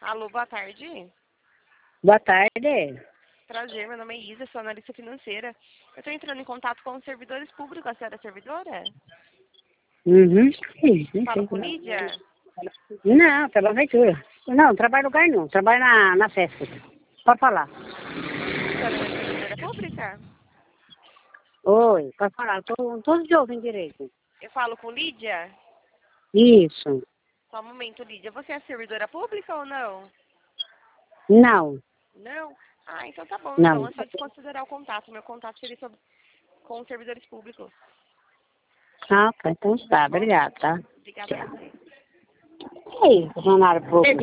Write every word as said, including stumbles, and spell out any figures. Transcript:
Alô, boa tarde. Boa tarde. Prazer, meu nome é Isa, sou analista financeira. Eu estou entrando em contato com os servidores públicos. A senhora é servidora? Uhum. Sim, sim, Fala sim. com Lídia? Não, pela prefeitura. Não, trabalho no lugar não. Trabalho na, na festa. Pode falar. A senhora não é servidora pública? Oi, pode falar. Tô, todos de ouvem direito. Eu falo com Lídia? Isso. Só um momento, Lídia. Você é servidora pública ou não? Não, Não? Ah, então tá bom. Então não. é só desconsiderar o contato. Meu contato seria sobre... com os servidores públicos. Ah, tá. Então tá. Tá bom? Obrigada, tá? Obrigada a Tchau. você. Ei, funcionário público.